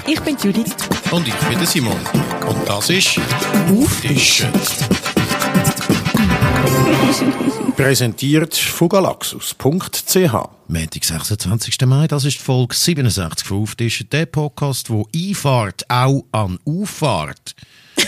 Ich bin Judith. Und ich bin der Simon. Und das ist Auftischen. Präsentiert von galaxus.ch. Montag, 26. Mai, das ist Folge 67 von Auftischen, der Podcast, wo Einfahrt auch an Auffahrt.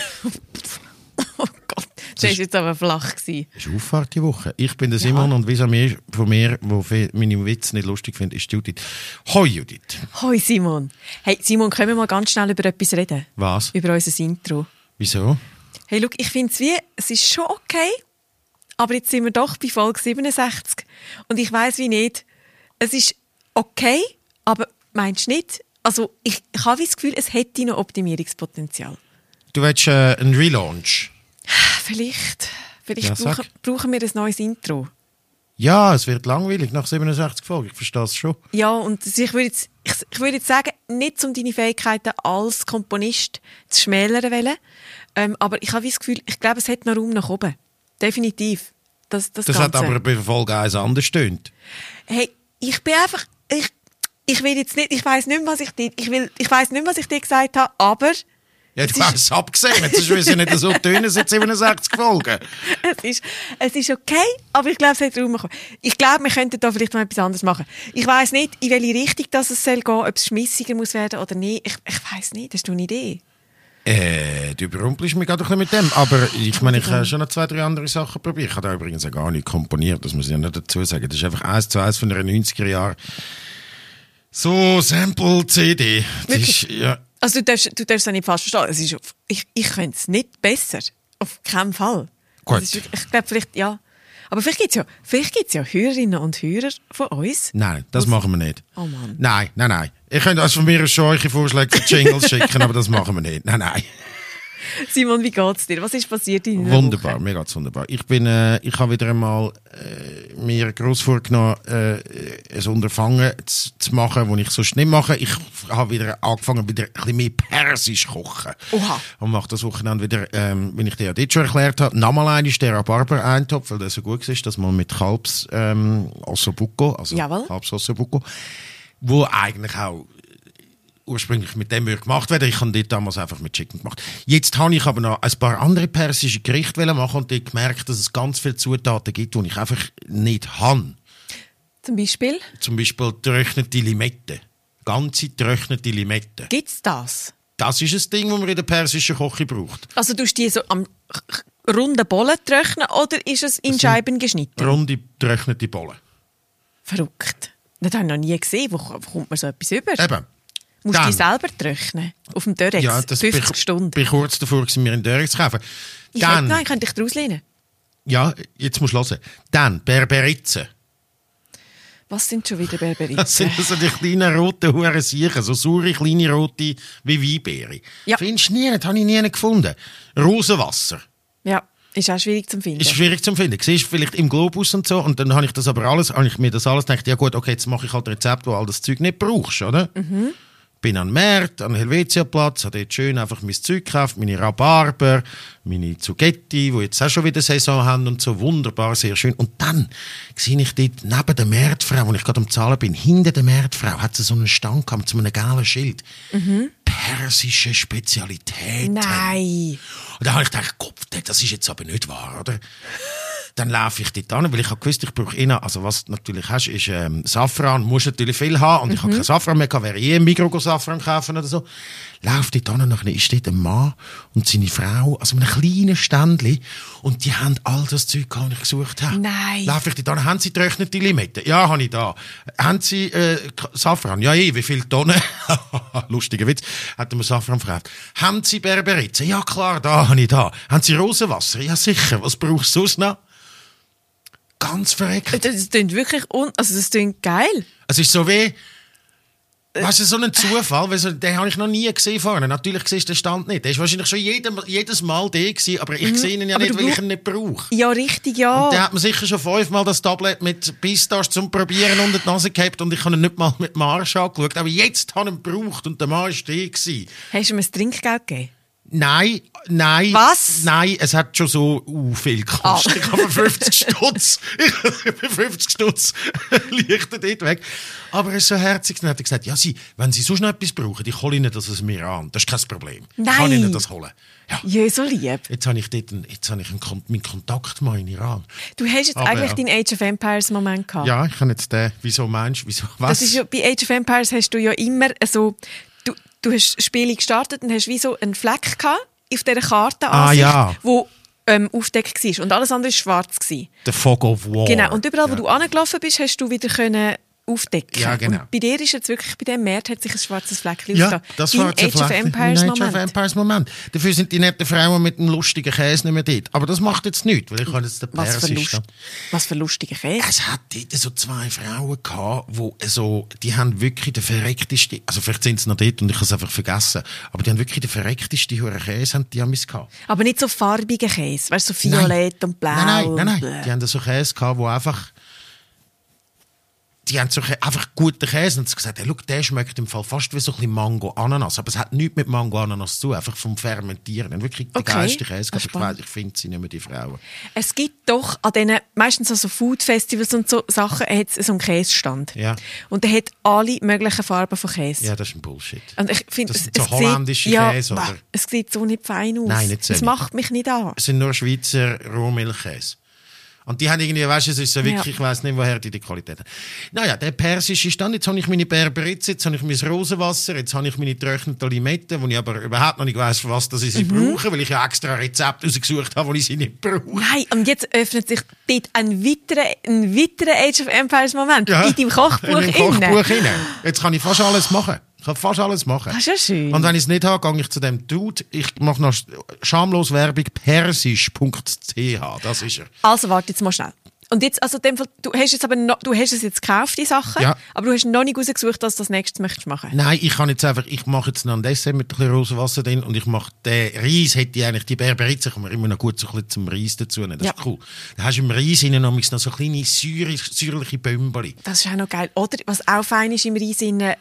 Oh Gott, das war jetzt aber flach. Das ist Auffahrt die Woche. Ich bin der Simon und vis-à-vis von mir, der meine Witze nicht lustig findet, ist Judith. Hoi Judith. Hoi Simon. Hey Simon, können wir mal ganz schnell über etwas reden? Was? Über unser Intro. Wieso? Hey, schau, ich finde es ist schon okay, aber jetzt sind wir doch bei Folge 67 und ich weiss wie nicht, es ist okay, aber meinst du nicht? Also ich habe das Gefühl, es hätte noch Optimierungspotenzial. Du willst einen Relaunch? Vielleicht Ja, brauchen wir ein neues Intro. Ja, es wird langweilig nach 67 Folgen, ich verstehe es schon. Ja, und ich würde jetzt sagen, nicht um deine Fähigkeiten als Komponist zu schmälern wollen, aber ich habe das Gefühl, ich glaube, es hat noch Raum nach oben. Definitiv. Das hat aber bei Folge 1 anders stöhnt. Hey, ich bin einfach, ich will jetzt nicht, ich weiss nicht mehr, was ich dir gesagt habe, aber... Ja, du hast es abgesehen, jetzt ist es nicht so tönen seit 67 Folgen. Es ist okay, aber ich glaube, es hat Raum nach oben. Ich glaube, wir könnten da vielleicht noch etwas anderes machen. Ich weiss nicht, in welche Richtung das es soll gehen, ob es schmissiger muss werden oder nicht. Ich weiss nicht, hast du eine Idee? Du überrumpelst mich gerade ein bisschen mit dem, aber ich meine, ich habe schon noch 2, 3 andere Sachen probiert. Ich habe da übrigens auch gar nicht komponiert, das muss ich ja nicht dazu sagen. Das ist einfach 1:1 von einer 90er-Jahr so Sample-CD. Ja. Also du darfst es nicht falsch verstehen. Ich könnte es nicht besser. Auf keinen Fall. Gut. Ich glaube vielleicht, ja. Aber vielleicht gibt's ja Hörerinnen und Hörer von uns. Nein, das machen wir nicht. Oh Mann. Nein. Ich könnte also von mir schon eure Vorschläge für Jingles schicken, aber das machen wir nicht. Nein. Simon, wie geht's dir? Was ist passiert in deiner Wunderbar, Woche? mir geht's wunderbar. Ich habe wieder einmal mir gross vorgenommen, ein Unterfangen zu machen, das ich sonst nicht mache. Ich habe wieder angefangen, wieder ein bisschen mehr Persisch zu kochen. Oha. Und mache das Wochenende wieder, wenn ich dir ja dort schon erklärt habe, nochmal einmal der Rhabarber-Eintopf, weil der so gut ist, dass man mit Kalbs Ossobuco, also Kalbs Ossobuco, wo eigentlich auch ursprünglich mit dem gemacht werden. Ich habe dort damals einfach mit Chicken gemacht. Jetzt habe ich aber noch ein paar andere persische Gerichte machen und dort gemerkt, dass es ganz viele Zutaten gibt, die ich einfach nicht habe. Zum Beispiel? Zum Beispiel getrocknete Limette. Ganze getrocknete Limette. Gibt's das? Das ist ein Ding, das man in der persischen Küche braucht. Also tust du die so am runden Bollen trocknen oder ist es in Scheiben geschnitten? Runde getrocknete Bollen. Verrückt. Das habe ich noch nie gesehen. Wo kommt man so etwas über? Eben. Musst du die selber trocknen? Auf dem Dörrex? Ja, das 50 Stunden. Ich bin kurz davor, mir einen Dörrex zu kaufen. Nein, könnte ich daraus lehnen. Ja, jetzt musst du hören. Dann Berberitzen. Was sind schon wieder Berberitzen? Das sind also die kleinen roten Huren-Siechen, so saure kleine rote wie Weinbeere. Ja. Findest du nie, das habe ich nie gefunden. Rosenwasser. Ja, ist auch schwierig zu finden. Ist schwierig zu finden. Siehst du vielleicht im Globus und so, und dann habe ich mir das alles gedacht, ja gut, okay, jetzt mache ich halt ein Rezept, wo all das Zeug nicht brauchst, oder? Mhm. Bin an den Markt, an den Helvetia-Platz, habe dort schön einfach mein Zeug gekauft, meine Rhabarber, meine Zucchetti, die jetzt auch schon wieder Saison haben und so, wunderbar, sehr schön. Und dann sehe ich dort neben der Marktfrau, wo ich gerade am Zahlen bin, hinter der Marktfrau hat sie so einen Stand gehabt mit so einem gelben Schild. Mhm. Persische Spezialitäten. Nein. Und da habe ich gedacht, Kopf, das ist jetzt aber nicht wahr, oder? Dann laufe ich dort an, weil ich habe gewusst, ich brauche also was du natürlich hast, ist Safran, musst natürlich viel haben, und ich habe kein Safran mehr gehabt, wäre im Migros Safran kaufen oder so. Laufe dort an, und dann ist dort ein Mann und seine Frau, also mit einem kleinen Ständchen, und die haben all das Zeug gehabt, das ich gesucht habe. Nein. Laufe ich dort an, haben sie getrocknete Limette? Ja, habe ich da. Haben sie Safran? Ja, wie viele Tonnen? Lustiger Witz. Hat mir Safran gefragt. Haben sie Berberitzen? Ja, klar, da habe ich da. Haben sie Rosenwasser? Ja, sicher. Was brauchst du sonst noch? Ganz verreckt. Das klingt wirklich, das klingt geil. Es ist so wie, weißt du, so ein Zufall, weil den habe ich noch nie gesehen vorne. Natürlich siehst du den Stand nicht. Der ist wahrscheinlich schon jedes Mal der gewesen, aber ich sehe ihn ja nicht, weil ich ihn nicht brauche. Ja, richtig, ja. Und der hat mir sicher schon 5-mal das Tablet mit Pistache zum Probieren unter die Nase gehabt, und ich habe ihn nicht mal mit Marsch angeschaut. Aber jetzt habe ich ihn gebraucht und der Mann war der gewesen. Hast du ihm ein Trinkgeld gegeben? Nein. Was? Nein, es hat schon so viel gekostet. Ich habe 50 Stutz. Ich 50 Stutz Lichter dort weg. Aber er ist so herzig. Dann hat er gesagt, ja, wenn Sie sonst noch etwas brauchen, ich hole Ihnen das aus dem Iran. Das ist kein Problem. Nein. Ich kann Ihnen das holen. Ja. Ja, so lieb. Jetzt habe ich meinen Kontakt mal in Iran. Du hast jetzt eigentlich deinen Age of Empires Moment gehabt. Ja, ich habe jetzt den. Wieso meinst du? Was? Das ist ja, bei Age of Empires hast du ja immer so, du hast Spiele gestartet und hast wie so einen Fleck gehabt auf dieser Karte, wo aufgedeckt war. Und alles andere war schwarz. The Fog of War. Genau. Und überall, wo du angelaufen bist, hast du wieder können aufdecken. Ja, genau. Und bei dir ist jetzt wirklich, bei diesem März hat sich ein schwarzes Fleckchen aufgetan. Das war Age of Empires Moment. Dafür sind die netten Frauen mit dem lustigen Käse nicht mehr dort. Aber das macht jetzt nichts, weil ich habe jetzt den Persisch. Was für lustige Käse? Es hat dort so 2 Frauen gehabt, die haben wirklich den verreckteste, also vielleicht sind sie noch dort und ich habe es einfach vergessen, aber die haben wirklich den verreckteste Huren Käse gehabt. Aber nicht so farbigen Käse, weißt du, so violett und blau. Nein. Die haben so Käse gehabt, wo einfach... Die haben so einfach guten Käse und sie gesagt, hey, schau, der schmeckt im Fall fast wie so ein bisschen Mango-Ananas. Aber es hat nichts mit Mango-Ananas zu, einfach vom Fermentieren. Und wirklich der geilste Käse. Ich finde sie nicht mehr, die Frauen. Es gibt doch an diesen, meistens so Food-Festivals und so Sachen, hat es so einen Käsestand. Ja. Und der hat alle möglichen Farben von Käse. Ja, das ist ein Bullshit. Und ich finde, das sind so holländische Käse, oder? Es sieht so nicht fein aus. Nein, nicht so. Das macht mich nicht an. Es sind nur Schweizer Rohmilchkäse. Und die haben irgendwie, weißt du, es ist so wirklich, ich weiss nicht, woher die Qualität haben. Naja, der persische Stand, jetzt habe ich meine Berberitze, jetzt habe ich mein Rosenwasser, jetzt habe ich meine getrockneten Limetten, wo ich aber überhaupt noch nicht weiss, für was ich sie brauche, weil ich ja extra Rezepte rausgesucht habe, wo ich sie nicht brauche. Nein, und jetzt öffnet sich dort ein weiterer Age of Empires Moment in deinem Kochbuch. In meinem Kochbuch innen. Jetzt kann ich fast alles machen. Ich kann fast alles machen. Das ist ja schön. Und wenn ich es nicht habe, gehe ich zu dem Dude. Ich mache noch schamlos Werbung, persisch.ch. Das ist er. Also warte jetzt mal schnell. Und jetzt, also in dem Fall, du hast es jetzt gekauft, die Sachen, aber du hast noch nicht rausgesucht, dass du das nächstes möchtest machen. Nein, ich mache jetzt noch ein Dessert mit ein bisschen Rosenwasser drin und ich mache den Reis, hätte ich eigentlich die Berberitze, kommen wir immer noch gut so ein bisschen zum Reis dazu nehmen. Das ist cool. Da hast du im Reis noch so kleine säuerliche Bömbeli. Das ist auch noch geil. Oder, was auch fein ist im Reis,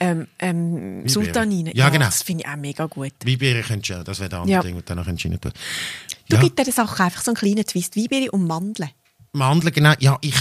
Sultanine. Ja, genau. Das finde ich auch mega gut. Weinbeere könntest du ja, das wäre der andere Ding, und dann könntest du rein tun. Du gibst dieser Sache einfach so einen kleinen Twist. Weinbeere und Mandeln. Mandeln, genau. Ja, ich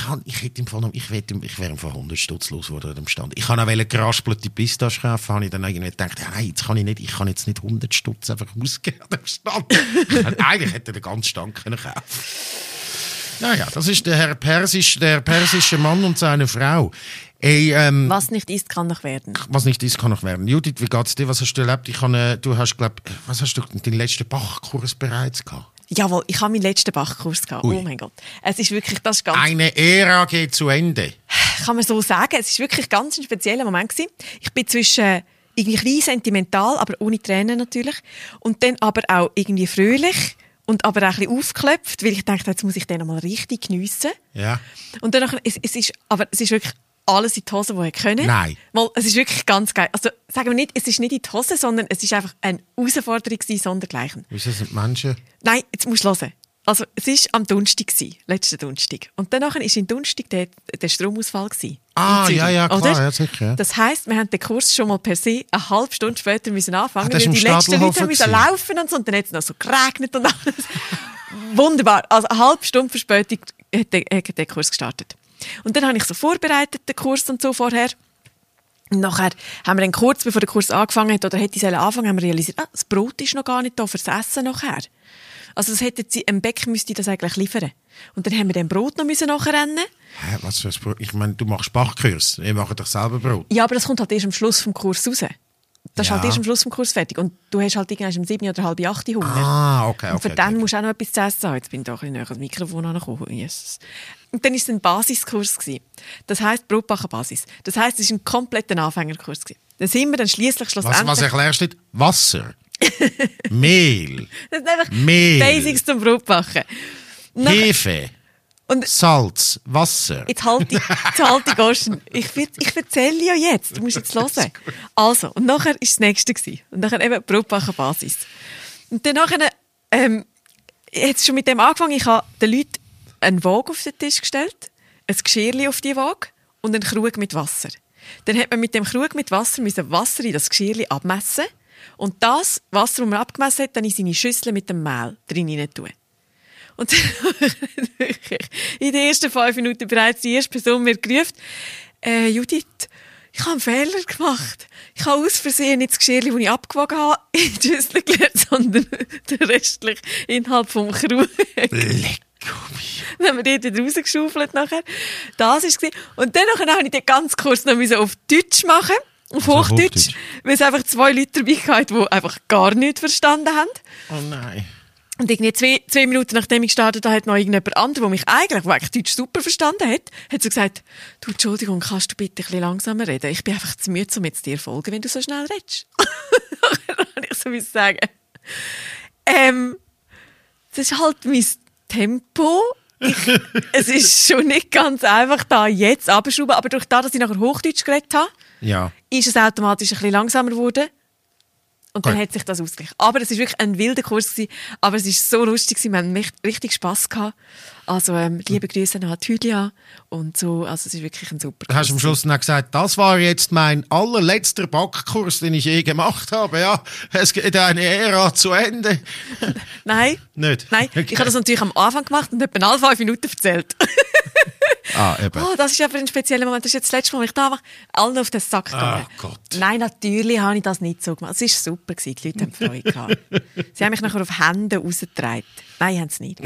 wäre im Fall 100 Stutz los geworden am Stand. Ich wollte auch geraspelte Pistache kaufen, habe ich dann irgendwie gedacht, ja, nein, ich kann jetzt nicht 100 Stutz einfach ausgeben am Stand. Eigentlich hätte der ganzen Stand können kaufen. Naja, das ist der persische Mann und seine Frau. Ey, was nicht ist, kann noch werden. Was nicht ist, kann noch werden. Judith, wie geht's dir? Was hast du erlebt? Was hast du deinen letzten Bachkurs bereits gehabt? Jawohl, ich habe meinen letzten Bachkurs gehabt. Ui. Oh mein Gott. Es ist wirklich, das ist ganz... Eine Ära geht zu Ende. Kann man so sagen. Es ist wirklich ganz ein spezieller Moment gewesen. Ich bin zwischen irgendwie klein sentimental, aber ohne Tränen natürlich. Und dann aber auch irgendwie fröhlich und aber auch ein bisschen aufgeklopft, weil ich dachte, jetzt muss ich den noch mal richtig geniessen. Ja. Und dann es ist wirklich alles in die Hose, die ich können. Nein. Weil es ist wirklich ganz geil. Also sagen wir nicht, es ist nicht in die Hose, sondern es ist einfach eine Herausforderung sondergleichen. Wieso sind die Menschen? Nein, jetzt musst du hören. Also es war am Donnerstag, letzten Donnerstag. Und danach war im Donnerstag der Stromausfall. Ah, ja, klar, oder? Ja, sicher. Ja. Das heisst, wir haben den Kurs schon mal per se eine halbe Stunde später anfangen, weil die letzten Leute müssen laufen und so. Und dann hat es noch so geregnet und alles. Wunderbar. Also eine halbe Stunde Verspätung hat der Kurs gestartet. Und dann habe ich so vorbereitet, den Kurs und so vorher. Und nachher haben wir dann kurz, bevor der Kurs angefangen hat, oder hätte ich anfangen, haben wir realisiert, das Brot ist noch gar nicht da fürs Essen nachher. Also das hätte sie, im Bäck müsste das eigentlich liefern. Und dann haben wir dem Brot noch nachrennen. Hä, was für ein Brot? Ich meine, du machst Bachkurs, wir machen doch selber Brot. Ja, aber das kommt halt erst am Schluss vom Kurs raus. Das ist halt erst am Schluss vom Kurs fertig. Und du hast halt irgendwann um 7 oder halb 8 Hunger. Ah, okay. Und für dann musst du auch noch etwas zu essen haben. Jetzt bin ich da ein bisschen näher ans Mikrofon angekommen. Jesus. Und dann war es ein Basiskurs. Das heisst Brotbacken-Basis. Das heisst, es war ein kompletter Anfängerkurs. Dann sind wir dann schlussendlich... Was erklärst du? Wasser, Mehl, das sind einfach Mehl, Basics zum Brotbacken. Hefe, und Salz, Wasser. Jetzt halt die Goschen. Ich erzähle ja jetzt. Du musst jetzt hören. Also, und nachher war das Nächste. Und nachher eben Brotbacken-Basis. Und dann nachher, hat es schon mit dem angefangen, ich habe den Leuten einen Waage auf den Tisch gestellt, ein Geschirrchen auf die Waage und einen Krug mit Wasser. Dann hat man mit dem Krug mit Wasser Wasser in das Geschirrchen abmessen Und das Wasser, das man abgemessen hat, dann in seine Schüssel mit dem Mehl drin tun. Und dann wirklich in den ersten 5 Minuten bereits die erste Person mir gerufen, Judith, ich habe einen Fehler gemacht. Ich habe aus Versehen nicht das Geschirr, das ich abgewogen habe, in die Schüssel geleert, sondern den restlichen Inhalt vom Krug. Dann haben wir dort wieder rausgeschaufelt nachher. Das war es. Und dann habe ich den ganz kurz noch auf Deutsch machen. Auf Hochdeutsch. Weil es einfach 2 Leute dabei hatten, die einfach gar nichts verstanden haben. Oh nein. Und irgendwie 2 Minuten nachdem ich gestartet habe, hat noch irgendjemand anderes, der mich eigentlich Deutsch super verstanden hat, hat so gesagt, du, Entschuldigung, kannst du bitte ein bisschen langsamer reden? Ich bin einfach zu müde, um jetzt dir zu folgen, wenn du so schnell redest. Dann kann ich so sagen. Das ist halt mein Tempo. Es ist schon nicht ganz einfach, da jetzt abzuschrauben, aber durch das, dass ich nachher Hochdeutsch geredet habe, ist es automatisch ein bisschen langsamer geworden. Und dann hat sich das ausgeglichen. Aber es war wirklich ein wilder Kurs gewesen, aber es war so lustig gewesen. Wir haben richtig Spass gehabt. Also, liebe Grüße an Julia und so. Also, es ist wirklich ein super Kurs. Hast du am Schluss dann gesagt, das war jetzt mein allerletzter Backkurs, den ich je gemacht habe. Ja, es geht eine Ära zu Ende. Nein. Nicht? Nein. Okay. Ich habe das natürlich am Anfang gemacht und etwa alle 5 Minuten erzählt. Eben. Oh, das ist aber ein spezieller Moment. Das ist jetzt das letzte Mal, wo ich da war, allen auf den Sack gegangen. Oh Gott. Nein, natürlich habe ich das nicht so gemacht. Es war super gewesen. Die Leute haben Freude gehabt. Sie haben mich nachher auf Hände rausgetragen. Nein, haben sie nicht.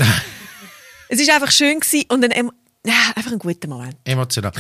Es war einfach schön gewesen und einfach ein guter Moment. Emotional.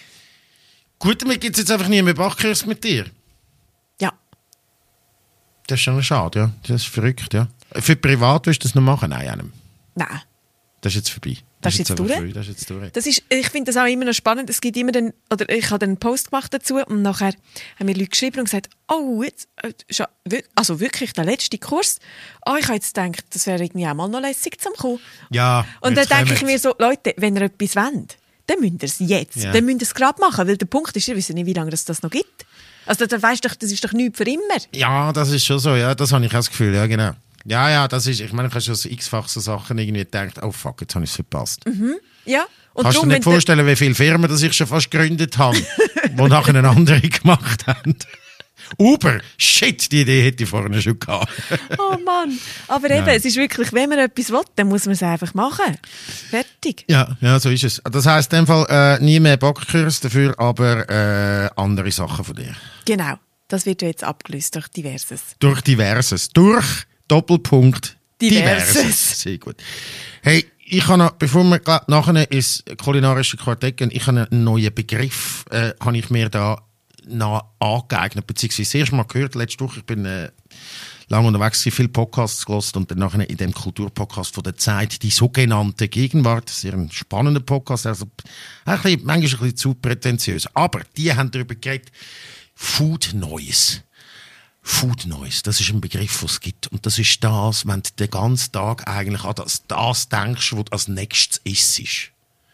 Gut, damit gibt es jetzt einfach nie mehr Backkurs mit dir. Ja. Das ist schon schade, ja. Das ist verrückt, ja. Für privat willst du das noch machen? Nein, einem. Nein. Das ist jetzt vorbei. Das ist jetzt durch. Ich finde das auch immer noch spannend. Es gibt immer ich habe einen Post gemacht dazu und nachher haben mir Leute geschrieben und gesagt, oh, jetzt, also wirklich der letzte Kurs. Oh, ich habe jetzt gedacht, das wäre irgendwie auch mal noch lässig zum kommen. Ja. Und dann denke ich mir so, Leute, wenn ihr etwas wollt, dann müsst ihr es jetzt. Ja. Dann müsst ihr es gerade machen, weil der Punkt ist, ihr wisst nicht, wie lange es das noch gibt. Also dann weisst du, das ist doch nichts für immer. Ja, das ist schon so, ja, das habe ich auch das Gefühl, ja, genau. Ja, das ist, ich meine, ich habe schon so x-fach so Sachen irgendwie gedacht, oh fuck, jetzt habe ich es verpasst. Mhm. Ja. Und kannst du dir nicht vorstellen, wie viele Firmen das ich schon fast gegründet habe, die nachher eine andere gemacht haben? Uber, shit, die Idee hätte ich vorhin schon gehabt. Oh Mann, aber eben, es ist wirklich, wenn man etwas will, dann muss man es einfach machen. Fertig. Ja, so ist es. Das heisst in dem Fall nie mehr Backkurs, dafür aber andere Sachen von dir. Genau, das wird ja jetzt abgelöst durch Diverses. Durch Diverses. Durch Doppelpunkt Diverses. Sehr gut. Hey, ich habe noch, bevor wir nachher ins kulinarische Quartett gehen, ich habe einen neuen Begriff, habe ich mir da noch angeeignet, beziehungsweise das erste Mal gehört, letzte Woche. Ich bin lange unterwegs, viele Podcasts gehört und dann nachher in dem Kulturpodcast von der Zeit, die sogenannte Gegenwart, sehr ein spannender Podcast, also manchmal ein bisschen zu prätentiös, aber die haben darüber geredet, Food Noise. Food Noise, das ist ein Begriff, den es gibt. Und das ist das, wenn du den ganzen Tag eigentlich an das denkst, was du als nächstes isst.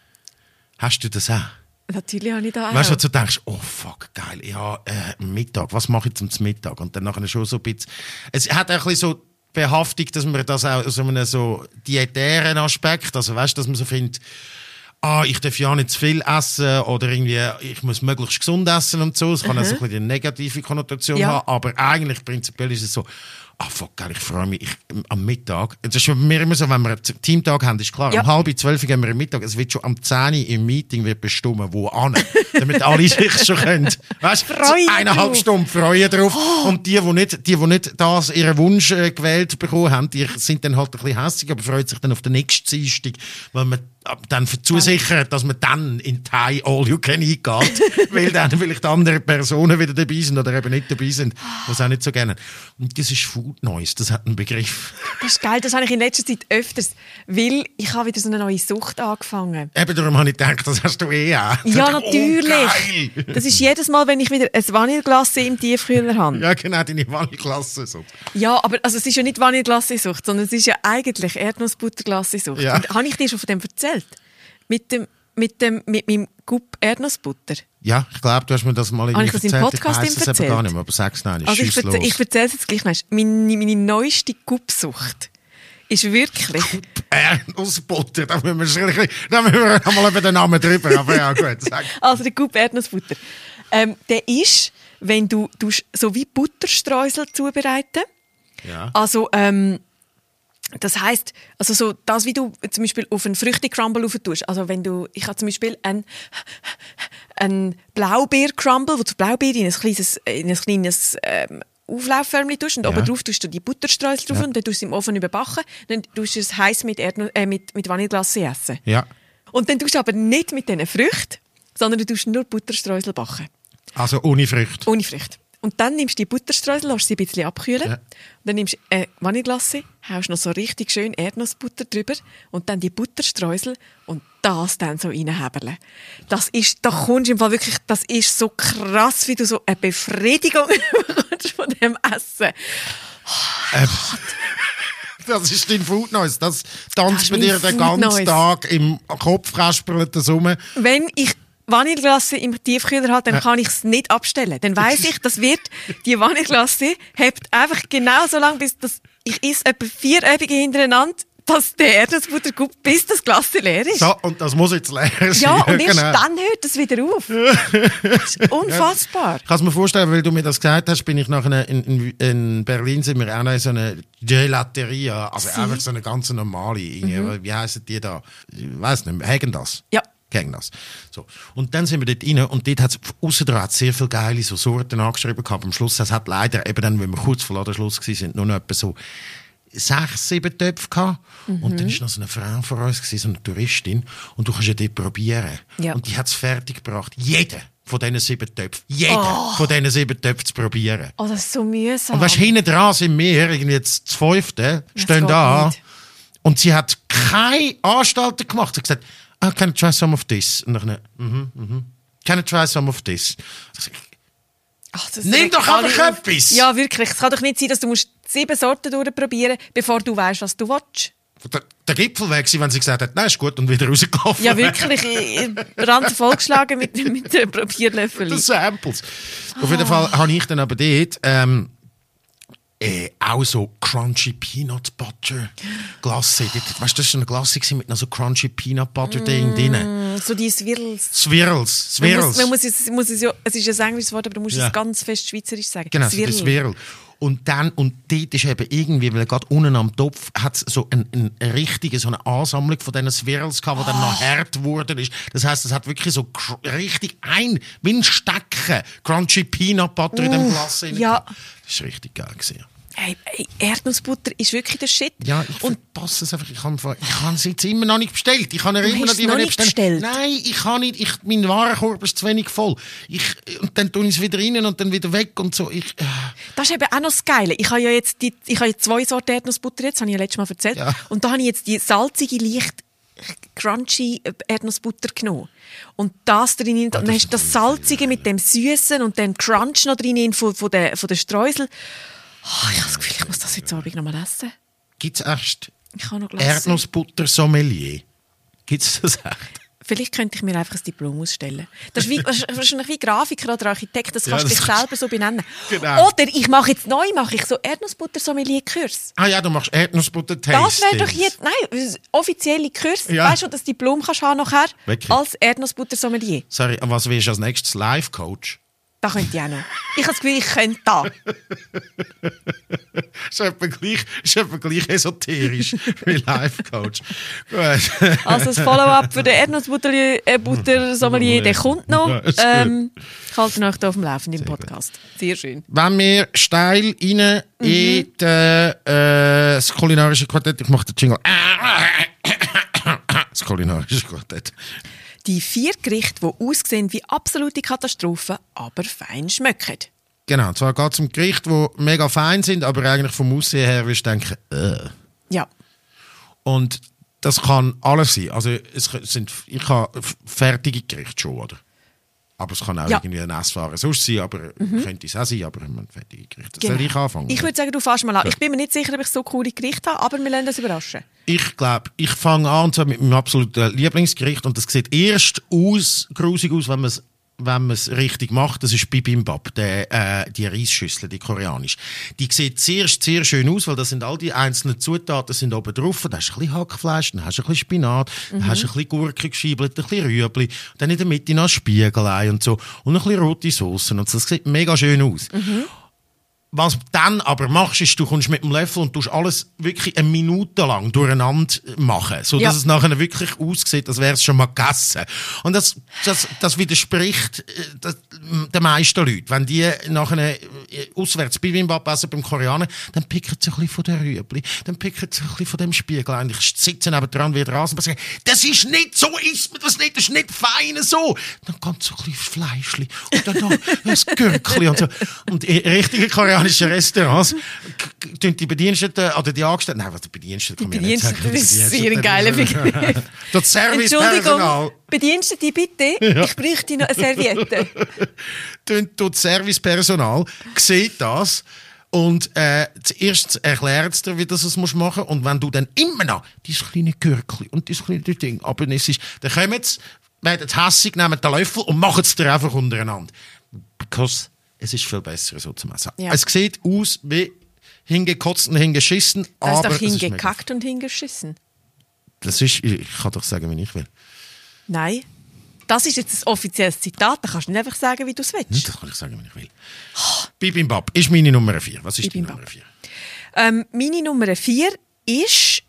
Hast du das auch? Natürlich habe ich da auch. Weißt du, du denkst, oh fuck, geil, ja, Mittag, was mache ich zum Mittag? Und dann nachher schon so ein bisschen, es hat ein bisschen so Behaftung, dass man das auch aus einem so dietären Aspekt, also weißt du, dass man so findet, ich darf ja nicht zu viel essen oder irgendwie, ich muss möglichst gesund essen und so. Es kann also ein bisschen eine negative Konnotation haben, aber eigentlich prinzipiell ist es so, fuck, geil, ich freue mich am Mittag. Das ist bei mir immer so, wenn wir einen Teamtag haben, ist klar, um 11:30 gehen wir am Mittag, es wird schon am 10 im Meeting wird bestimmt, wo an, damit alle sich schon können. Weißt du, so 1,5 Stunden freuen drauf. Und die nicht das, ihren Wunsch gewählt bekommen haben, die sind dann halt ein bisschen hässig, aber freuen sich dann auf den nächsten Dienstag, weil man dann zusichert, dass man dann in Thai All You Can Eat geht, weil dann vielleicht andere Personen wieder dabei sind oder eben nicht dabei sind, was auch nicht so gerne. Und das ist Food Noise, das hat einen Begriff. Das ist geil, das habe ich in letzter Zeit öfters, weil ich habe wieder so eine neue Sucht angefangen. Eben darum habe ich gedacht, das hast du auch. Ja, natürlich. Das ist jedes Mal, wenn ich wieder ein Vanilleglasse im Tiefkühler habe. Ja, genau, deine Vanilleglasse-Sucht. Ja, aber also es ist ja nicht Vanilleglasse-Sucht, sondern es ist ja eigentlich Erdnussbutterglasse-Sucht. Ja. Und habe ich dir schon von dem erzählt? Mit meinem Gup Erdnussbutter. Ja, ich glaube, du hast mir das mal irgendwie erzählt. Ich habe ich das im Podcast erzählt? Aber gar nicht mehr, aber sag's nein, also ich erzähle es jetzt gleich noch. Meine neueste Gup-Sucht ist wirklich... Gup Erdnussbutter, da müssen wir noch mal über den Namen drüber, aber ja gut, sag. Also der Gup Erdnussbutter, der ist wenn du so wie Butterstreusel zubereiten. Ja. Also, das heisst, also so das, wie du zum Beispiel auf einen Früchte-Crumble tust. Also ich habe zum Beispiel einen Blaubeer-Crumble, wo du Blaubeere in ein kleines Auflaufförmchen tust und oben drauf tust du die Butterstreusel drauf und dann tust du es im Ofen überbacken. Dann tust du es heiß mit Vanilleglace essen. Ja. Und dann tust du aber nicht mit diesen Früchten, sondern du tust nur Butterstreusel backen. Also ohne Früchte. Ohne Früchte. Und dann nimmst du die Butterstreusel, lässt sie ein bisschen abkühlen. Ja. Dann nimmst du Vanilleglace, haust noch so richtig schön Erdnussbutter drüber und dann die Butterstreusel und das dann so reinhäberle. Da kommst du im Fall wirklich, das ist so krass, wie du so eine Befriedigung bekommst von dem Essen. Das ist dein Food Noise. Das tanzt bei dir den ganzen Tag im Kopf, raspelt das rum. Wenn ich Vanilleglace im Tiefkühler habe, dann kann ich es nicht abstellen. Dann weiss ich, die Vanilleglace hebt einfach genau so lange, bis ich esse etwa 4 Übungen hintereinander, dass der Erdnussbutter gut, bis das Glas leer ist. So, und das muss jetzt leer sein. Ja, und erst dann hört es wieder auf. Das ist unfassbar. Ich kann es mir vorstellen, weil du mir das gesagt hast, bin ich nachher in Berlin, sind wir auch noch in so einer Gelateria, also einfach so eine ganz normale, wie heissen die da? Ich weiss nicht, Hägen das? Ja. Gegen das. So. Und dann sind wir dort rein und dort hat es ausser sehr viele geile so Sorten angeschrieben gehabt. Am Schluss, es hat leider eben dann, wenn wir kurz vor Ladenschluss waren, nur noch etwa so 6, 7 Töpfe gehabt. Und dann war noch so eine Frau vor uns, so eine Touristin, und du kannst ja dort probieren. Ja. Und die hat es fertig gebracht. Jeder von diesen 7 Töpfen. Von diesen 7 Töpfen zu probieren. Oh, das ist so mühsam. Und weißt, hinten dran sind wir, irgendwie jetzt das 5. stehen da. Nicht. Und sie hat keine Anstalten gemacht. Sie hat gesagt, can I try some of this? Und dann, can I try some of this? Ach, nimm doch einfach etwas! Ja, wirklich. Es kann doch nicht sein, dass du 7 Sorten durchprobieren musst, bevor du weißt, was du willst. Der Gipfel weg war, wenn sie gesagt hat, nein, ist gut, und wieder rausgelaufen. Ja, wirklich. Rand vollgeschlagen mit den Probierlöffeln. Die Samples. Auf jeden Fall habe ich dann aber dort auch so Crunchy Peanut Butter Glasse. Weißt du, das war eine Glasse mit noch so Crunchy Peanut Butter Ding drin. So die Swirls. Swirls. Man muss es ja, es ist ein englisches Wort, aber du musst es ganz fest schweizerisch sagen. Genau, Swirl. Swirl. Und dort ist eben irgendwie, weil gerade unten am Topf hat es so eine richtige, so eine Ansammlung von diesen Swirls gehabt, die dann noch hart geworden ist. Das heisst, es hat wirklich so richtig wie ein Stecken Crunchy Peanut Butter in dem Glas drin. Ja. Das war richtig geil gewesen. Hey, Erdnussbutter ist wirklich der Shit. Ja, ich verpasse es einfach. Ich habe es jetzt immer noch nicht bestellt. Ich habe es immer noch nicht bestellt. Nein, ich kann nicht. Mein Warenkorb ist zu wenig voll. Und dann tue ich es wieder rein und dann wieder weg und so. Das ist eben auch noch das Geile. Ich habe ja jetzt 2 Sorten Erdnussbutter jetzt, habe ich ja letztes Mal erzählt. Ja. Und da habe ich jetzt die salzige, leicht crunchy Erdnussbutter genommen. Und das drin, dann hast du das Salzige mit dem Süßen und dem Crunch noch drin von der Streusel. Oh, ich habe das Gefühl, ich muss das jetzt Abend noch mal essen. Gibt es echt noch Erdnussbutter-Sommelier? Gibt es das echt? Vielleicht könnte ich mir einfach ein Diplom ausstellen. Das ist wahrscheinlich wie Grafiker oder Architekt, das kannst du dich selber so benennen. Genau. Oder ich mache jetzt neu so Erdnussbutter-Sommelier-Kurs. Ah ja, du machst Erdnussbutter-Tasting. Das wäre doch jetzt, offizielle Kurs. Ja. Weißt du, das Diplom kannst du haben nachher als Erdnussbutter-Sommelier. Sorry, und was willst du als nächstes? Life-Coach? Da könnte ich auch noch. Ich habe das Gefühl, ich könnte da. Ist etwa gleich esoterisch wie Life-Coach. Gut. Also das Follow-up für den Erdnussbutter-Sommelier, der kommt noch. Ich halte euch hier auf dem Laufenden im Podcast. Sehr schön. Wenn wir steil rein in das kulinarische Quartett, ich mache den Jingle. Das kulinarische Quartett. Die 4 Gerichte, die aussehen wie absolute Katastrophen, aber fein schmecken. Genau, und zwar geht es um Gerichte, die mega fein sind, aber eigentlich vom Aussehen her wirst du denken, Ja. Und das kann alles sein. Also ich habe fertige Gerichte schon, oder? Aber es kann auch irgendwie ein Esswaren sonst sein, aber könnte es auch sein, aber man fertige Gerichte. Genau. Soll ich anfangen? Ich würde sagen, du fängst mal an. Ich bin mir nicht sicher, ob ich so coole Gerichte habe, aber wir lassen uns überraschen. Ich glaube, ich fange an mit meinem absoluten Lieblingsgericht und das sieht erst grusig aus, wenn wenn man es richtig macht, das ist Bibimbap, die Reisschüssel, die koreanisch. Die sieht zuerst sehr schön aus, weil da sind all die einzelnen Zutaten sind oben drauf. Da hast du ein bisschen Hackfleisch, dann hast du ein bisschen Spinat, dann hast du ein bisschen Gurke geschiebelt, ein bisschen Rüebli, dann in der Mitte noch Spiegelei und so. Und ein bisschen rote Soßen. Und das sieht mega schön aus. Was du dann aber machst, ist, du kommst mit dem Löffel und tust alles wirklich eine Minute lang durcheinander machen, sodass es nachher wirklich aussieht, als wäre es schon mal gegessen. Und das widerspricht den meisten Leuten. Wenn die nachher auswärts Bibimbap essen beim Koreaner, dann picken sie ein bisschen von der Rüebli, dann picken sie ein bisschen von dem Spiegel. Und ich sitze nebendran wie Rasen und sage, das ist nicht so, isst man das nicht, das ist nicht fein so. Dann kommt so ein bisschen Fleischli und dann noch ein Gürkli und so. Und richtige koreanische Restaurants tun die Bediensteten oder die Angestellten, nein, was die Bediensteten kann man nicht sagen. Das ist sehr ein geiler Begriff. Das Servicepersonal. Bedienstete bitte, ich bräuchte noch eine Serviette. Das Servicepersonal sieht das und zuerst erklärt es dir, wie du das machen musst. Und wenn du dann immer noch dieses kleine Gürkli und dieses kleine Ding abnimmst, dann kommen sie, werden sie hässig, nehmen den Löffel und machen es dir einfach untereinander. Because es ist viel besser so zu essen. Ja. Es sieht aus wie hingekotzt und hingeschissen, aber das ist doch hingekackt und hingeschissen. Ich kann doch sagen, wie ich will. Nein. Das ist jetzt ein offizielles Zitat, da kannst du nicht einfach sagen, wie du es willst. Das kann ich sagen, wie ich will. Bibimbap ist meine Nummer 4. Was ist die Nummer 4? Meine Nummer 4 ist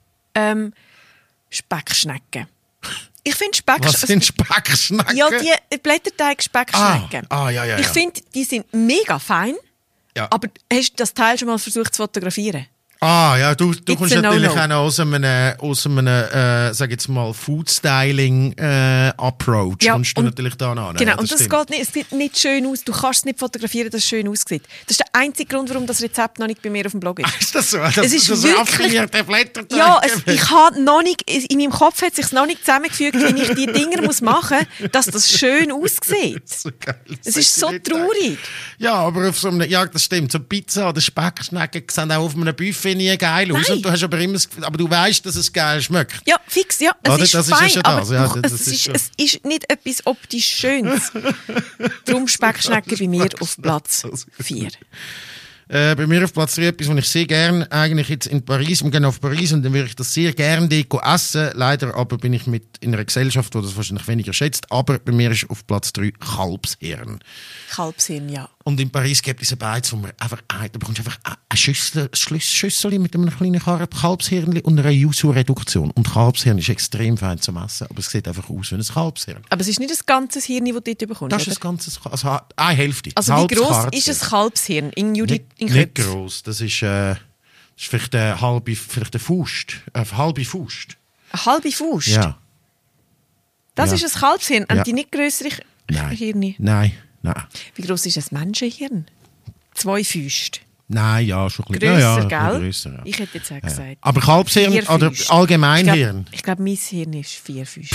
Speckschnecken. Ich finde Was sind Speckschnecken? Ja, die Blätterteig-Speckschnecken. Ja. Ich finde, die sind mega fein. Ja. Aber hast du das Teil schon mal versucht zu fotografieren? Ja, du kommst natürlich auch aus einem sag jetzt mal, Food-Styling-Approach. Kommst du natürlich da an. Genau, und das geht nicht, es sieht nicht schön aus. Du kannst es nicht fotografieren, dass es schön aussieht. Das ist der einzige Grund, warum das Rezept noch nicht bei mir auf dem Blog ist. Ist das so? Es ist wirklich... Blätterteig? Ja, ich habe noch nicht... In meinem Kopf hat es sich noch nicht zusammengefügt, wie ich die Dinger machen muss, dass das schön aussieht. So geil, es ist so traurig. Ja, aber auf so einem... Ja, das stimmt. So Pizza oder Speckschnecken sehen auch auf einem Buffet nie geil aus. Und du hast aber immer aber du weißt, dass es geil schmeckt. Ja, fix, ja. Es ist fein, aber es ist nicht etwas optisch Schönes. Darum Speckschnecken bei mir auf Platz 4. Bei mir auf Platz 3 etwas, was ich sehr gerne eigentlich jetzt in Paris, wir gehen auf Paris und dann würde ich das sehr gerne essen. Leider aber bin ich in einer Gesellschaft, die das wahrscheinlich weniger schätzt. Aber bei mir ist auf Platz 3 Kalbshirn. Kalbshirn, ja. Und in Paris gibt es einen Beiz, wo man einfach da bekommst du einfach eine Schüssel mit einem kleinen Kalbshirn und einer Yuzu-Reduktion. Und Kalbshirn ist extrem fein zum Essen, aber es sieht einfach aus wie ein Kalbshirn. Aber es ist nicht ein ganzes Hirn, das du dort bekommst, das ist ein ganzes, also eine Hälfte. Also wie gross ist ein Kalbshirn in nicht gross, das ist vielleicht eine halbe Faust. Eine halbe Faust? Eine halbe Faust? Ja. Das ist ein Kalbshirn und die nicht grössere Hirne? Nein. Wie gross ist ein Menschenhirn? 2 Füße. Nein, ja, schon ein bisschen grösser, gell? Grösser, ja. Ich hätte jetzt auch gesagt. Aber Kalbshirn oder Allgemeinhirn? Ich glaube, mein Hirn ist 4 Füße.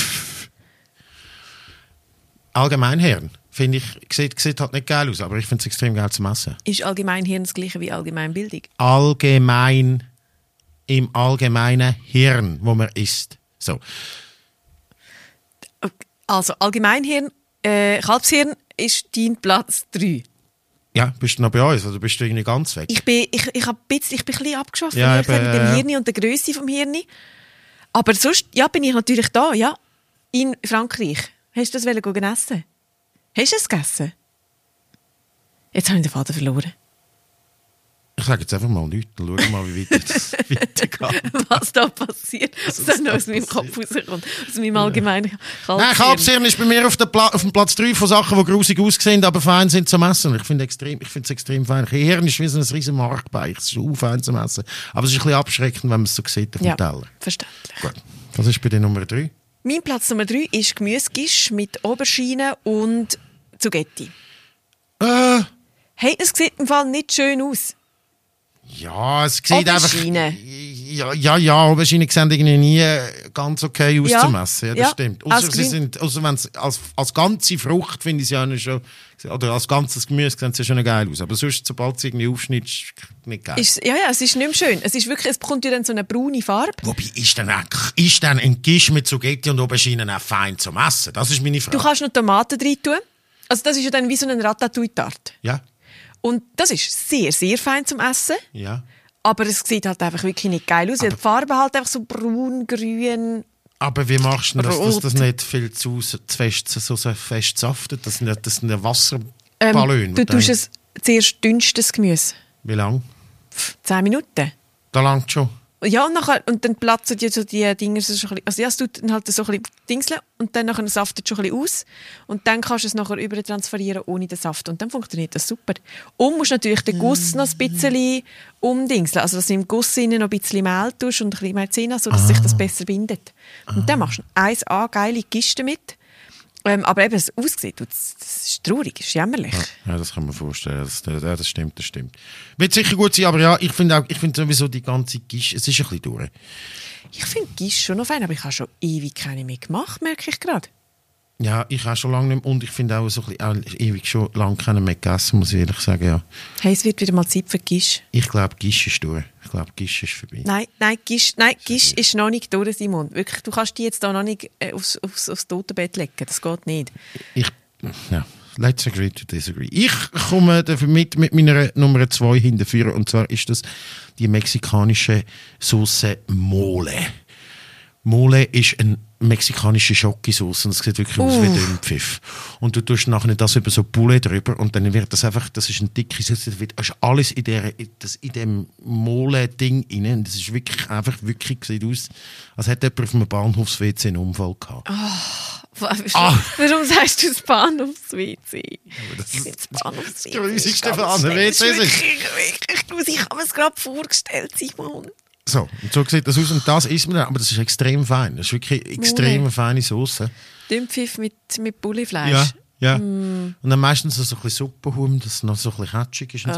Allgemeinhirn, finde ich, sieht halt nicht geil aus, aber ich finde es extrem geil zum Essen. Ist Allgemeinhirn das gleiche wie Allgemeinbildung? Im allgemeinen Hirn, wo man isst. So. Also Allgemeinhirn, Kalbshirn ist dein Platz 3. Ja, bist du noch bei uns oder bist du irgendwie ganz weg? Ich bin ein bisschen abgeschafft ja, mit dem Hirn und der Grösse vom Hirn. Aber sonst bin ich natürlich da, ja. In Frankreich. Hast du das essen? Hast du es gegessen? Jetzt habe ich den Faden verloren. Ich sage jetzt einfach mal nichts, dann schauen wir mal, wie weit das weitergeht. Was da passiert, was dann aus meinem Kopf rauskommt. Aus meinem allgemeinen Kalbshirn. Nein, Kalbshirn ist bei mir auf dem Platz 3 von Sachen, die grusig aussehen, aber fein sind zum Essen. Ich finde es extrem fein. Hirn ist wie so ein riesen Markbein. Es ist fein zum Essen. Aber es ist ein bisschen abschreckend, wenn man es so sieht auf dem Teller. Verständlich. Gut. Was ist bei dir Nummer 3? Mein Platz Nummer 3 ist Gemüsegisch mit Aubergine und Zugetti. Hey, es sieht im Fall nicht schön aus. Ja, es sieht einfach... Aubergine. Aubergine sehen irgendwie nie ganz okay aus zum Essen. Ja, das stimmt. Außer wenn es als ganze Frucht, finde ich es ja schon... Oder als ganzes Gemüse sehen sie ja schon geil aus. Aber sonst, sobald es irgendwie aufschnittst, nicht geil. Es ist nicht mehr schön. Es bekommt ja dann so eine braune Farbe. Wobei, ist dann ein Gisch mit Zugetti und Auberginen auch fein zum Essen? Das ist meine Frage. Du kannst noch Tomaten rein tun. Also das ist ja dann wie so ein Ratatouille-Tart. Ja, Und das ist sehr, sehr fein zum Essen. ja. Aber es sieht halt einfach wirklich nicht geil aus. Weil die Farbe halt einfach so braun, grün. Aber wie machst du denn, dass Rot. das nicht viel zu fest, so fest saftet? Das sind ja Wasserballone. Du tust es zuerst dünstes Gemüse. Wie lange? 10 Minuten. Da langt schon. Ja, und dann platzen die so die Dinger so schon ein bisschen, also ja, es tut dann halt so ein bisschen dingseln und dann nachher saftet es schon ein bisschen aus und dann kannst du es nachher übertransferieren ohne den Saft und dann funktioniert das super. Und musst natürlich den Guss noch ein bisschen umdingseln, also dass du im Guss innen noch ein bisschen Mehl tust und ein bisschen Maizena, sodass sich das besser bindet. Und dann machst du 1A geile Kiste mit. Aber eben, es aussieht, das ist traurig, das ist jämmerlich. Ja, das kann man vorstellen. Das stimmt. Wird sicher gut sein, aber ja, ich finde sowieso die ganze Gische, es ist ein bisschen durch. Ich finde Gische schon noch fein, aber ich habe schon ewig keine mehr gemacht, merke ich gerade. Ja, ich habe schon lange nicht mehr, und ich finde auch so ein bisschen, auch ewig schon lange keine mehr gegessen, muss ich ehrlich sagen, ja. Hey, es wird wieder mal Zeit für Gische. Ich glaube, Gische ist durch. Ich glaube, Gische ist vorbei. Nein, Gische ist noch nicht durch, Simon. Wirklich, du kannst die jetzt da noch nicht aufs Totenbett legen. Das geht nicht. Ja, let's agree to disagree. Ich komme dafür mit meiner Nummer 2 hinterführen, und zwar ist das die mexikanische Sauce Mole. Mole ist eine mexikanische Schokosauce und es sieht wirklich aus wie Dünnpfiff. Und du tust nachher das über so Poulet drüber und dann wird das einfach, das ist ein dickes, das ist alles in dem Mole-Ding rein. Und das ist wirklich einfach, sieht aus, als hätte jemand auf einem Bahnhofs-WC einen Unfall gehabt. Warum sagst du das Bahnhofs-WC? Das Ich finde das Bahnhofs-WC. das grusigste von allen WCs. Ich habe es gerade vorgestellt, Simon. So, und so sieht das aus und das isst man dann, aber das ist extrem fein. Das ist wirklich extrem feine Sauce. Dünnpfiff mit Bullifleisch. Ja. Und dann meistens so ein bisschen Suppenhum, das noch so ein bisschen catchig ist.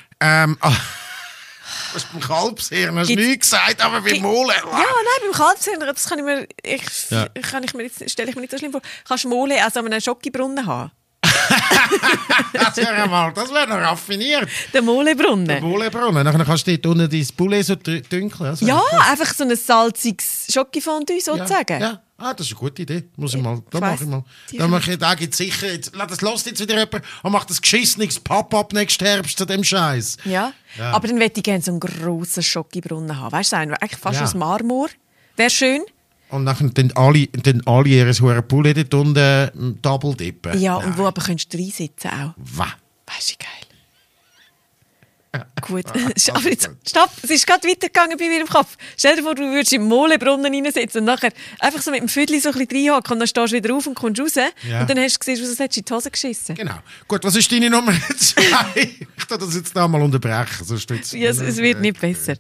Was beim Kalbshirn hast du nichts gesagt, aber beim Mole. Ja, nein, beim Kalbshirn, das kann ich mir, stelle ich mir nicht so schlimm vor. Kannst du Mole also an einem Schokibrunnen haben? Das wäre noch raffiniert. Der Molebrunnen. Der Molebrunnen. Dann kannst du dort unten dein Poulet so dünkeln. Also ja, einfach so ein salziges Schokifondue sozusagen. Ja. Das ist eine gute Idee. Da mache ich mal. Da gibt es sicher, das lässt jetzt wieder jemand und macht das geschissenes Pop-up nächsten Herbst zu dem Scheiß. Ja, aber dann möchte ich gerne so einen grossen Schokibrunnen haben. Weißt du, eigentlich fast aus Marmor. Wäre schön. Und dann alle ihre hohen Poulet dort unten double dippen. Ja, und wo aber könntest du reinsitzen auch. Weißt du, geil. Gut, aber jetzt, stopp, es ist gerade weitergegangen bei mir im Kopf. Stell dir vor, du würdest im Molebrunnen reinsitzen und nachher einfach so mit dem Viertel so ein bisschen reinhocken und dann stehst du wieder auf und kommst raus und dann hast du gesehen, was hättest du in die Hose geschissen. Genau. Gut, was ist deine Nummer 2? Ich darf das jetzt da mal unterbrechen. Sonst es wird nicht besser.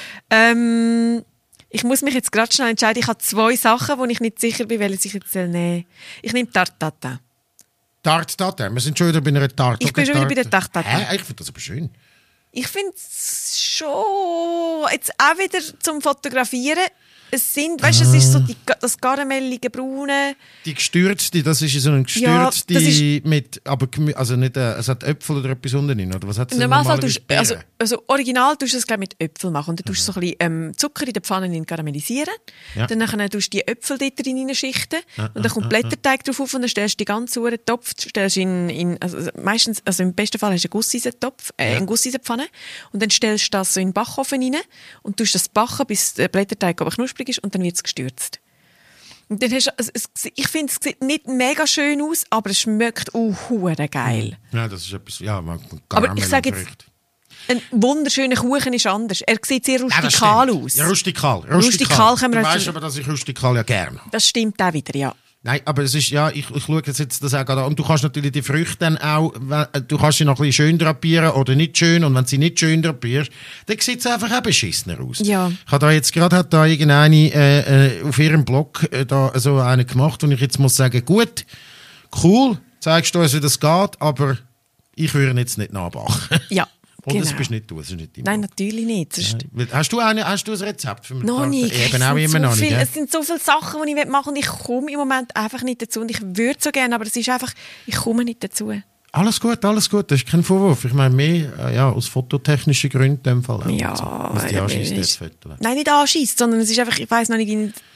Ich muss mich jetzt gerade schnell entscheiden. Ich habe 2 Sachen, wo ich nicht sicher bin, welche ich jetzt nehmen. Ich nehme Tarte Tatin. Tarte Tatin? Wir sind schon wieder bei einer Tarte. Ich bin schon wieder bei der Tarte Tatin. Ich finde das aber schön. Ich finde es schon jetzt auch wieder zum Fotografieren. Es sind, weißt du, es ist so das karamellige Braune. Die gestürzte, das ist so ein gestürzte mit, aber also nicht, es hat Äpfel oder etwas unten drin, oder was hat es normalerweise? Also original tust du es mit Äpfel machen und dann tust du so ein bisschen Zucker in der Pfanne karamellisieren. Ja. Dann tust du die Äpfel dort drin schichten und dann kommt Blätterteig drauf auf und dann stellst du die ganze Uhr Topf, stellst meistens, also im besten Fall hast du eine Gusseisenpfanne und dann stellst du das so in den Backofen rein und tust das backen, bis der Blätterteig aber knusprig ist und dann wird es gestürzt. Und dann hast du, ich finde, es sieht nicht mega schön aus, aber es schmeckt hure geil. Ja, das ist etwas, aber ich sage jetzt, ein wunderschöner Kuchen ist anders. Er sieht sehr rustikal aus. Ja, rustikal können wir du weißt aber, dass ich rustikal ja gerne habe. Das stimmt auch wieder, ja. Nein, aber es ist, ich schaue jetzt das auch gerade an. Und du kannst natürlich die Früchte dann auch, du kannst sie noch ein bisschen schön drapieren oder nicht schön. Und wenn sie nicht schön drapierst, dann sieht es einfach auch beschissener aus. Ja. Ich habe da jetzt gerade, hat da irgendeine auf ihrem Blog da so eine gemacht, wo ich jetzt muss sagen, gut, cool, zeigst du uns, wie das geht, aber ich würde ihn jetzt nicht nachbacken. Ja. Und das bist nicht du, das ist nicht dein Nein, natürlich nicht. Ja. Hast du ein Rezept für mich? Noch nicht. Eben auch immer noch nicht. Es sind so viele Sachen, die ich machen will und ich komme im Moment einfach nicht dazu. Und ich würde so gerne, aber es ist einfach, ich komme nicht dazu. Alles gut, das ist kein Vorwurf. Ich meine mehr aus fototechnischen Gründen in dem Fall. Ja. Also, die anschießt, das Foto. Nein, nicht anschießt, sondern es ist einfach, ich weiss noch nicht,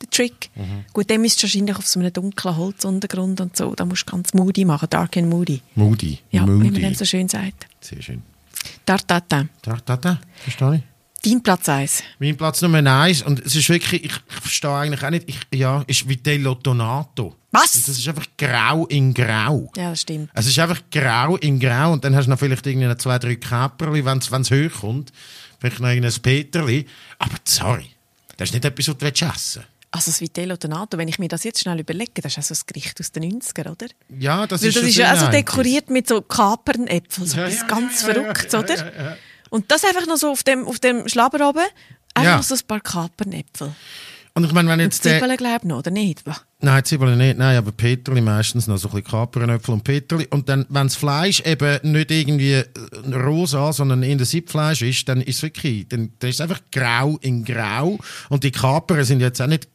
der Trick. Gut, dann müsstest du wahrscheinlich auf so einem dunklen Holzuntergrund und so. Da musst du ganz moody machen, dark and moody. Moody. Ja, moody. wie man dem so schön sagt. Sehr schön. Tartata. Tartata, verstehe ich. Dein Platz 1. Mein Platz Nummer 1, und es ist wirklich, ich verstehe eigentlich auch nicht, ist Vitello Tonato. Was? Und das ist einfach grau in grau. Ja, das stimmt. Es ist einfach grau in grau und dann hast du noch vielleicht irgendwie 2, 3 Käpperli, wenn es hochkommt. Vielleicht noch irgendein Peterli. Aber sorry, das ist nicht etwas, was du essen willst. Also das Vitello Tonato, wenn ich mir das jetzt schnell überlege, das ist auch so ein Gericht aus den 90ern, oder? Ja, das Weil ist das schon ist sehr ja also 90s. dekoriert mit so Kapernäpfeln, so etwas ganz Verrücktes, oder? Ja. Und das einfach noch so auf dem Schlabber oben, einfach Ja. noch so ein paar Kapernäpfel. Und ich meine, wenn Und jetzt der... Zwiebeln, glaube ich, noch, oder nicht? Nein, Zwiebeln nicht, nein, aber Peterli meistens noch so ein bisschen Kapernäpfel und Peterli. Und dann, wenn das Fleisch eben nicht irgendwie rosa, sondern in der Siebfleisch ist, dann ist es wirklich, dann ist es einfach grau in grau. Und die Kapern sind jetzt auch nicht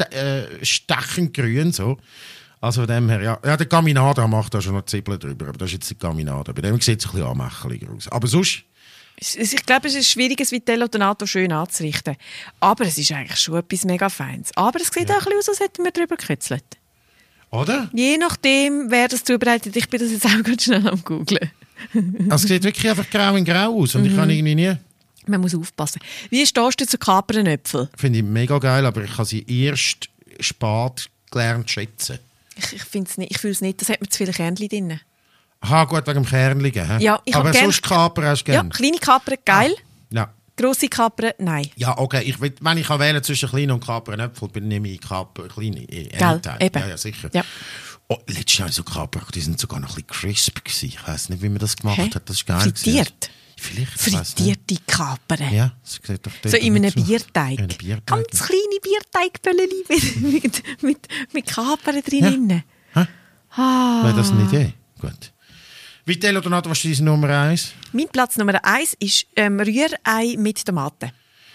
stechend grün, so. Also von dem her, ja. Ja, der Caminada macht da schon noch Zwiebeln drüber, aber das ist jetzt der Caminada. Bei dem sieht es ein bisschen anmächeliger aus. Aber sonst... Ich glaube, es ist schwierig, ein Vitello Tonato schön anzurichten. Aber es ist eigentlich schon etwas mega Feines. Aber es sieht auch ein bisschen aus, als hätten wir drüber gekützelt. Oder? Je nachdem, wer das zubereitet. Ich bin das jetzt auch ganz schnell am Googlen. Also es sieht wirklich einfach grau in grau aus und ich kann irgendwie nie... Man muss aufpassen. Wie stehst du zu Kapernäpfeln? Finde ich mega geil, aber ich habe sie erst spät gelernt zu schätzen. Ich finde es nicht, ich fühle es nicht. Das hat mir zu viele Kernchen drin. Aha, gut, wegen dem Kernligen. Hä? Ja, ich aber hab gern- sonst Kapern hast du Ja, gerne? kleine Kapern, geil. Ja. Grosse Kapern, nein. Ja, okay. Wenn ich wählen zwischen kleinen und Kapernäpfel, dann nehme ich kleine. Gell, eben. Ja, sicher. Ja. Oh, letztes Jahr so Kapern, die sind sogar noch ein bisschen crisp gewesen. Ich weiss nicht, wie man das gemacht Hä? hat. Das ist geil. Frittiert? Vielleicht, ich weiss nicht. Frittierte Kapern. Ja, das sieht doch So in einem nicht Bierteig. In einem Bierteig. Ganz kleine Bierteigböllchen mit Kapern drin. Hä? Ah. Wäre das eine Idee? Gut. Vitello Tonato, was ist deine Nummer 1? Mein Platz Nummer 1 ist Rührei mit Tomaten.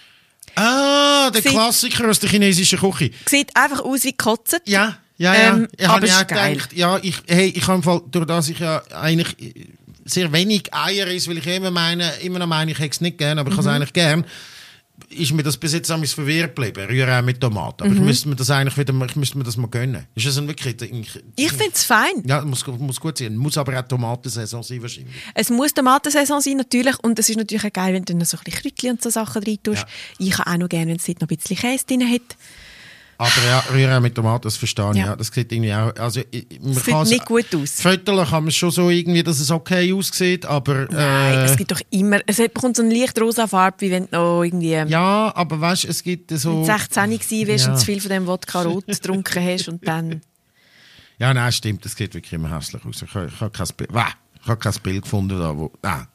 Ah, der Sie- Klassiker aus der chinesischen Küche. Sieht einfach aus wie gekotzt. Ja. Ich aber habe es ja ist geil. gedacht, ja, ich habe im Fall, durch das ich ja eigentlich sehr wenig Eier ist, weil ich immer noch meine, ich hätte es nicht gern, aber ich habe es eigentlich gern, ist mir das bis jetzt einmal verwehrt geblieben, Rührei mit Tomaten. Aber ich müsste mir das eigentlich wieder, ich müsste mir das mal gönnen. Ist das wirklich... Ich finde es fein. Ja, muss gut sein. Muss aber auch Tomatensaison sein wahrscheinlich. Es muss Tomatensaison sein, natürlich. Und es ist natürlich auch geil, wenn du noch so ein bisschen Kräutchen und so Sachen rein tust. Ja. Ich habe auch noch gerne, wenn es dort noch ein bisschen Käse drin hat. Aber ja, Rührei mit Tomaten, das verstehe ich. Ja. Ja. Das sieht irgendwie auch... Also, Es sieht nicht gut aus. Fotos kann man schon so irgendwie, dass es okay aussieht, aber... Nein, es gibt doch immer... Es bekommt so eine leicht rosa Farbe, wie wenn du noch irgendwie... Ja, aber weißt du, es gibt so... 16 gewesen wärst Ja. und zu viel von dem Wodka Rot getrunken hast und dann... Ja, nein, stimmt, das sieht wirklich immer hässlich aus. Ich habe kein Bild gefunden da, wo... Nein.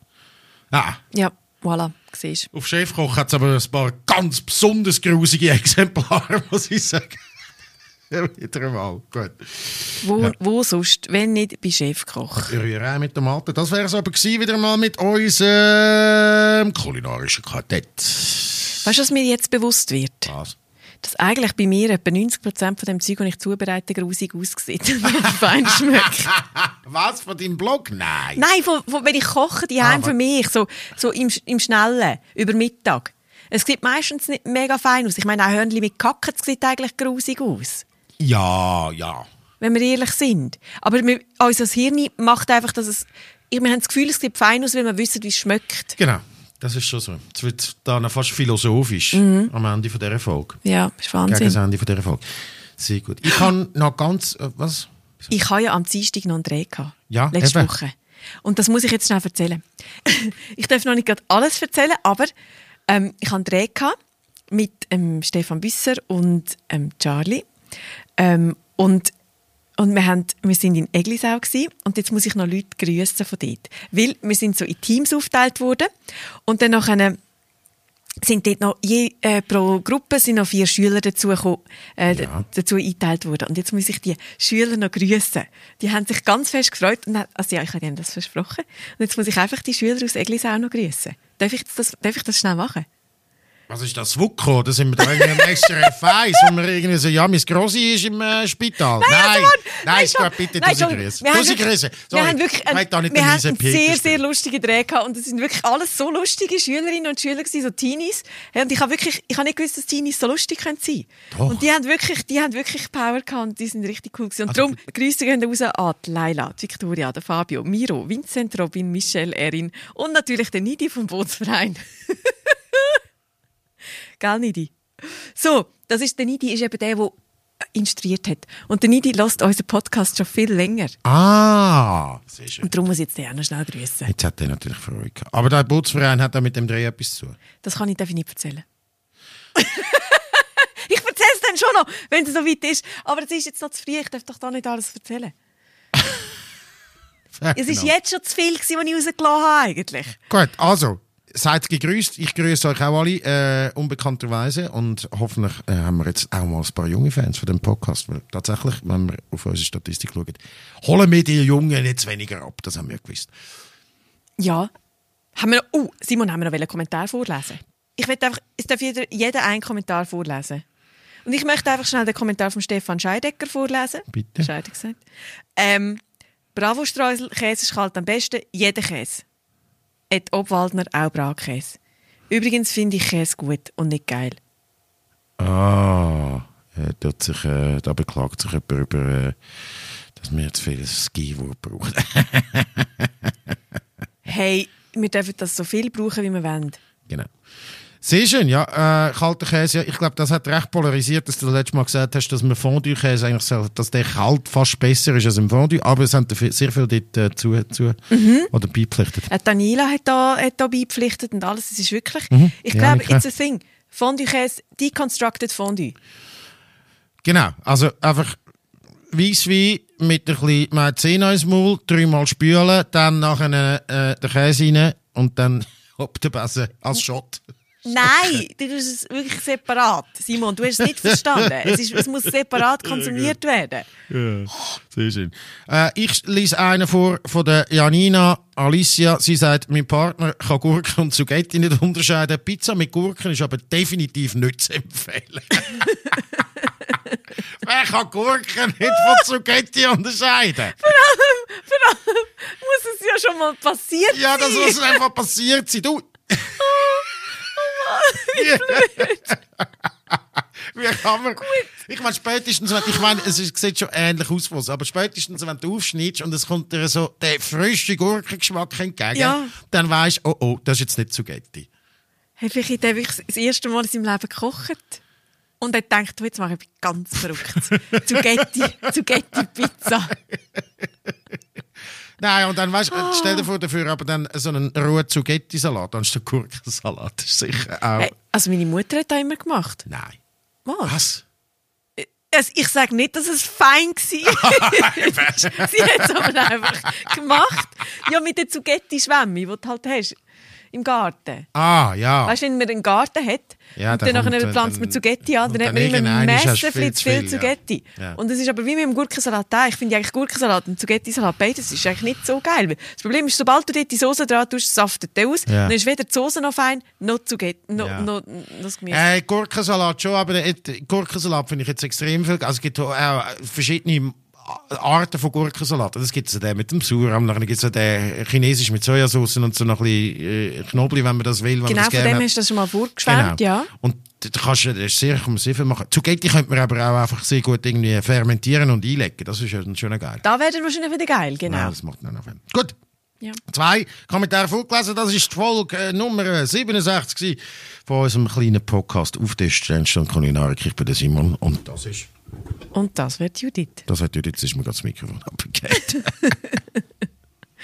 Ja, voilà, siehst du. Auf Chefkoch hat es aber ein paar ganz besonders grusige Exemplare, muss ich sagen. Ja, wieder einmal, gut. Wo sonst, wenn nicht bei Chefkoch? Rührei mit Tomaten. Das wäre es aber gewesen, wieder mal mit unserem kulinarischen Quartett. Weißt du, was mir jetzt bewusst wird? Was? Dass eigentlich bei mir etwa 90% von dem Zeug, das ich zubereite, grusig aussieht und mir fein schmeckt. Was, von deinem Blog? Nein. Nein, wenn ich koche, die Heim für mich, so im Schnellen, über Mittag. Es sieht meistens nicht mega fein aus. Ich meine, auch Hörnchen mit Kacken, das sieht eigentlich grusig aus. Ja. Wenn wir ehrlich sind. Aber unser Hirn macht einfach, dass es... Wir haben das Gefühl, es sieht fein aus, weil wir wissen, wie es schmeckt. Genau, das ist schon so. Jetzt wird es dann fast philosophisch am Ende von dieser Folge. Ja, das ist Gegen das Wahnsinn. Ende von dieser Folge. Sehr gut. Ich kann noch ganz... was? Ich habe ja am Dienstag noch einen Dreh gehabt. Ja, letzte eben. Woche. Und das muss ich jetzt schnell erzählen. Ich darf noch nicht gerade alles erzählen, aber ich hatte einen Dreh gehabt mit Stefan Büsser und Charlie. Und wir sind in Eglisau gsi und jetzt muss ich noch Leute grüßen von dort. Weil wir sind so in Teams aufgeteilt worden und dann nachher sind dort noch pro Gruppe sind noch 4 Schüler dazu eingeteilt worden. Und jetzt muss ich die Schüler noch grüßen. Die haben sich ganz fest gefreut. Und also ja, ich habe ihnen das versprochen. Und jetzt muss ich einfach die Schüler aus Eglisau noch grüßen. Darf ich das schnell machen? Was ist das, Wuko? Da sind wir da irgendwie im SRF 1, wo wir irgendwie so, ja, mein Grossi ist im Spital. Nein, Gott, bitte, du sie grüßen. Wir haben wirklich einen sehr, sehr lustigen Dreh gehabt und es sind wirklich alles so lustige Schülerinnen und Schüler gewesen, so Teenies. Und ich habe nicht gewusst, dass Teenies so lustig können sein können. Und die haben wirklich Power gehabt und die sind richtig cool gewesen. Und darum, Grüße gehen raus an die Laila, die Victoria, der Fabio, Miro, Vincent, Robin, Michelle, Erin und natürlich der Nidi vom Bootsverein. Gell, Nidi? So, der Nidi ist eben der instruiert hat. Und der Nidi hört unseren Podcast schon viel länger. Sehr schön. Und darum muss ich jetzt den auch noch schnell grüßen. Jetzt hat er natürlich Freude gehabt. Aber der Bootsverein hat auch mit dem Dreh etwas zu tun. Das darf ich nicht erzählen. Ich erzähle es dann schon noch, wenn es so weit ist. Aber es ist jetzt noch zu früh, ich darf doch da nicht alles erzählen. Es war jetzt schon zu viel, was ich rausgelassen habe eigentlich. Gut, also... Seid gegrüßt. Ich grüße euch auch alle, unbekannterweise. Und hoffentlich haben wir jetzt auch mal ein paar junge Fans von dem Podcast. Weil tatsächlich, wenn wir auf unsere Statistik schauen, holen wir die Jungen jetzt weniger ab. Das haben wir gewusst. Ja. Simon, haben wir noch einen Kommentar vorlesen? Ich will einfach, es darf jeder einen Kommentar vorlesen. Und ich möchte einfach schnell den Kommentar von Stefan Scheidecker vorlesen. Bitte. Scheide gesagt. Bravo Streusel, Käse ist kalt am besten, jeder Käse. Et Obwaldner auch Bratkäse. Übrigens finde ich Käse gut und nicht geil. Da beklagt sich jemand über, dass wir jetzt viel Ski-Wort brauchen. Hey, wir dürfen das so viel brauchen, wie wir wollen. Genau. Sehr schön, ja. Kalter Käse, ich glaube, das hat recht polarisiert, dass du das letzte Mal gesagt hast, dass man Fondue-Käse eigentlich sagt, dass der kalt fast besser ist als im Fondue, aber es haben sehr viel dort zu oder beipflichtet. Daniela hat da beipflichtet und alles, es ist wirklich, ich glaube, it's a thing. Fondue-Käse, deconstructed Fondue. Genau, also einfach Weisswein mit ein bisschen Maizena ins Maul, 3-mal spülen, dann nachher den Käse rein und dann ob der Besen als Shot. Nein, du tust es wirklich separat. Simon, du hast es nicht verstanden. Es muss separat konsumiert werden. Ja, sehr schön. Ich lese einen vor von der Janina Alicia. Sie sagt, mein Partner kann Gurken und Zucchetti nicht unterscheiden. Pizza mit Gurken ist aber definitiv nicht zu empfehlen. Wer kann Gurken nicht von Zucchetti unterscheiden? Vor allem muss es ja schon mal passiert sein. Ja, das muss einfach passiert sein. Du... Wie kann man... Ich meine, spätestens, es sieht schon ähnlich aus, aber spätestens, wenn du aufschneidest und es kommt dir so der frische Gurkengeschmack entgegen, dann weisst du, oh, das ist jetzt nicht Zucchetti. Hey, vielleicht hat er wirklich das erste Mal in seinem Leben gekocht. Und er denkt, jetzt mache ich ganz verrückt. Zucchetti-Pizza. Nein, und dann weißt du, stell dir vor, dafür aber dann so einen rohen Zucchetti-Salat anstatt Gurkensalat. Das ist sicher auch... Hey, also meine Mutter hat das immer gemacht. Nein. Was? Ich sage nicht, dass es fein war. Sie hat es aber einfach gemacht. Ja, mit den Zucchetti-Schwämmen, die du halt hast im Garten. Ah, ja. Weißt du, wenn man einen Garten hat und dann pflanzt man Zucchetti an, dann hat man immer Messen viel Zucchetti. Ja. Und es ist aber wie mit dem Gurkensalat auch. Ich finde eigentlich Gurkensalat und Zucchetti-Salat, beides ist eigentlich nicht so geil. Das Problem ist, sobald du dort die Soße dran tust, saftet der aus. Ja. Dann ist weder die Soße noch fein, noch Zucchetti, noch das Gemüse. Gurkensalat schon, aber Gurkensalat finde ich jetzt extrem viel. Also es gibt auch verschiedene Arten von Gurkensalat. Das gibt es mit dem Sauerrahm, dann gibt es den chinesisch mit Sojasauce und so noch ein bisschen Knoblauch, wenn man das will. Genau, von dem hast du das schon mal vorgeschwärmt, genau. Ja. Und da kann man sehr viel machen. Zucchetti könnte man aber auch einfach sehr gut irgendwie fermentieren und einlegen. Das ist ja schon geil. Da wäre wahrscheinlich wieder geil, genau. Ja, das macht dann noch viel. Gut. Ja. 2 Kommentare vorgelesen. Das ist die Folge Nummer 67 von unserem kleinen Podcast auf der Sternstand Kulinarik. Ich bin der Simon und das ist... Und das wird Judith. Das wird Judith, das ist mir gerade das Mikrofon abgegeben.